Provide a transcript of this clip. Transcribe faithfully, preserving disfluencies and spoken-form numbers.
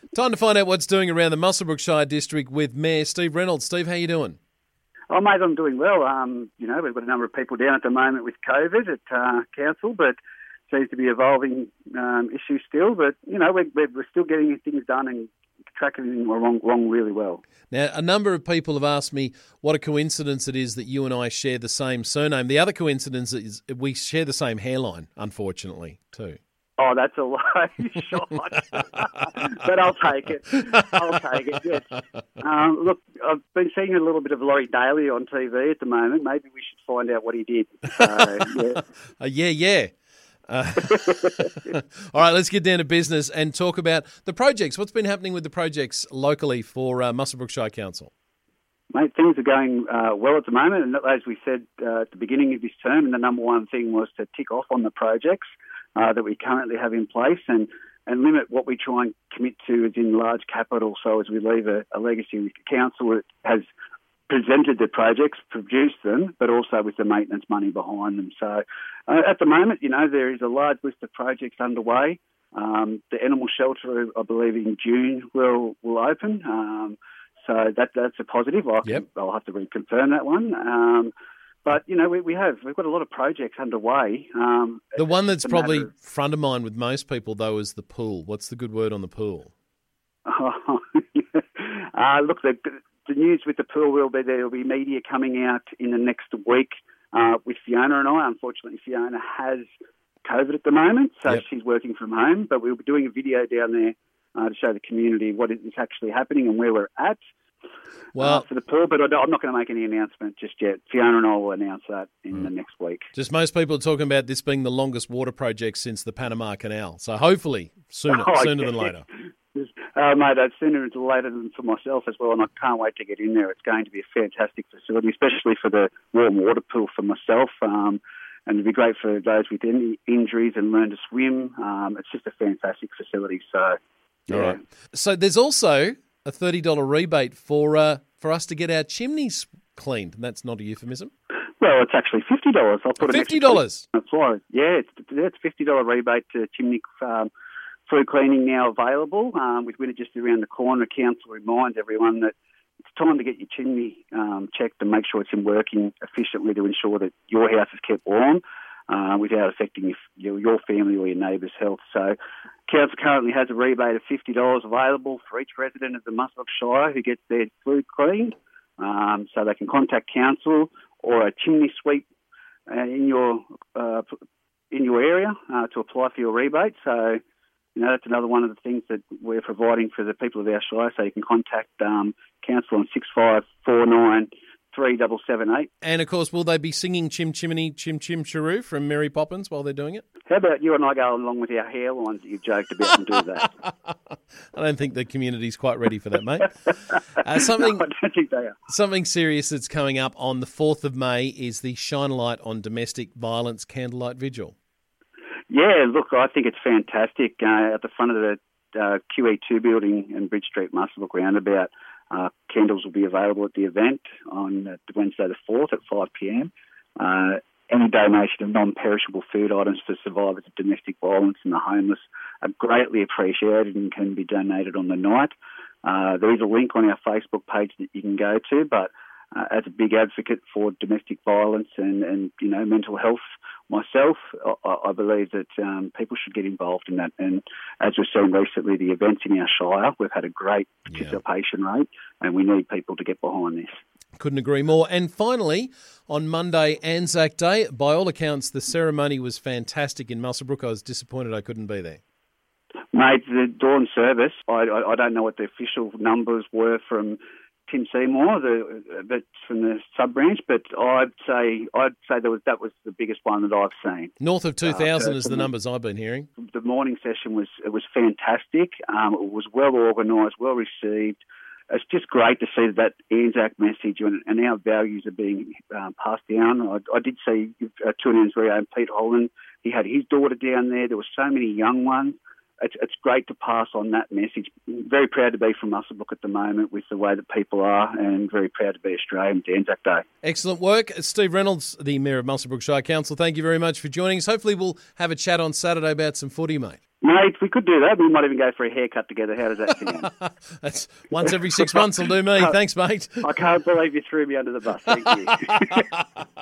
Time to find out what's doing around the Muswellbrook Shire district with Mayor Steve Reynolds. Steve, how you doing? Oh, mate, I'm doing well. Um, you know, we've got a number of people down at the moment with COVID at uh, council, but seems to be evolving um, issue still. But, you know, we're, we're still getting things done and tracking along, along really well. Now, a number of people have asked me what a coincidence it is that you and I share the same surname. The other coincidence is we share the same hairline, unfortunately, too. Oh, that's a low shot. But I'll take it. I'll take it, yes. Um, look, I've been seeing a little bit of Laurie Daly on T V at the moment. Maybe we should find out what he did. Uh, yeah, uh, yeah. yeah. Uh, all right, let's get down to business and talk about the projects. What's been happening with the projects locally for uh, Muswellbrook Shire Council? Mate, things are going uh, well at the moment. And as we said uh, at the beginning of this term, the number one thing was to tick off on the projects Uh, that we currently have in place and, and limit what we try and commit to as in large capital. So as we leave a, a legacy with the council that has presented the projects, produced them, but also with the maintenance money behind them. So uh, at the moment, you know, there is a large list of projects underway. Um, the animal shelter, I believe, in June will will open. Um, so that that's a positive. I can, yep. I'll have to reconfirm that one. Um, But, you know, we, we have, we've got a lot of projects underway. Um, the one that's probably of, front of mind with most people, though, is the pool. What's the good word on the pool? uh, look, the, the news with the pool will be there will be media coming out in the next week uh, with Fiona and I. Unfortunately, Fiona has COVID at the moment, so yep. she's working from home. But we'll be doing a video down there uh, to show the community what is actually happening and where we're at. Well, uh, for the pool, but I'm not going to make any announcement just yet. Fiona and I will announce that in mm. the next week. Just most people are talking about this being the longest water project since the Panama Canal. So hopefully sooner, oh, sooner yeah. than later. Uh, mate, that's sooner than later than for myself as well, and I can't wait to get in there. It's going to be a fantastic facility, especially for the warm water pool for myself. Um, and it'd be great for those with any injuries and learn to swim. Um, it's just a fantastic facility. So, yeah. All right. So there's also a thirty dollars rebate for uh, for us to get our chimneys cleaned. And that's not a euphemism. Well, it's actually fifty dollars. I'll put fifty dollars? That's right. Yeah, it's, it's a fifty dollars rebate to chimney um, through cleaning now available. Um, with winter just around the corner, council reminds everyone that it's time to get your chimney um, checked and make sure it's in working efficiently to ensure that your house is kept warm uh, without affecting your, your family or your neighbour's health. So council currently has a rebate of fifty dollars available for each resident of the Muswellbrook Shire who gets their food cleaned. Um, so they can contact council or a chimney sweep uh, in your uh, in your area uh, to apply for your rebate. So, you know, that's another one of the things that we're providing for the people of our shire. So you can contact um, council on six five four nine three seven seven eight. And, of course, will they be singing Chim Chimney Chim Chim Chiroo from Mary Poppins while they're doing it? How about you and I go along with our hairlines that you've joked about and do that? I don't think the community's quite ready for that, mate. Uh, something, no, I don't think they are. Something serious that's coming up on the fourth of May is the Shine a Light on Domestic Violence Candlelight Vigil. Yeah, look, I think it's fantastic. Uh, at the front of the uh, Q E two building in Bridge Street, Muswellbrook roundabout, uh, candles will be available at the event on uh, Wednesday the fourth at five p.m. Uh, any donation of non-perishable food items for survivors of domestic violence and the homeless are greatly appreciated and can be donated on the night. Uh, there is a link on our Facebook page that you can go to, but uh, as a big advocate for domestic violence and, and you know, mental health myself, I, I believe that um, people should get involved in that. And as we've seen recently, the events in our shire, we've had a great participation yeah. rate, and we need people to get behind this. Couldn't agree more. And finally, on Monday, Anzac Day, by all accounts, the ceremony was fantastic in Muswellbrook. I was disappointed I couldn't be there. Mate, the dawn service, I, I, I don't know what the official numbers were from Tim Seymour, the, but from the sub-branch, but I'd say I'd say that was that was the biggest one that I've seen. North of two thousand uh, is the the, numbers I've been hearing. The morning session was it was fantastic. Um, it was well organised, well received. It's just great to see that Anzac message and, and our values are being um, passed down. I, I did see uh, Two N's very own Pete Holland. He had his daughter down there. There were so many young ones. It's, it's great to pass on that message. Very proud to be from Muswellbrook at the moment with the way that people are, and very proud to be Australian with Anzac Day. Excellent work. Steve Reynolds, the Mayor of Muswellbrook Shire Council, thank you very much for joining us. Hopefully we'll have a chat on Saturday about some footy, mate. Mate, we could do that. We might even go for a haircut together. How does that sound? That's once every six months will do me. Thanks, mate. I can't believe you threw me under the bus. Thank you.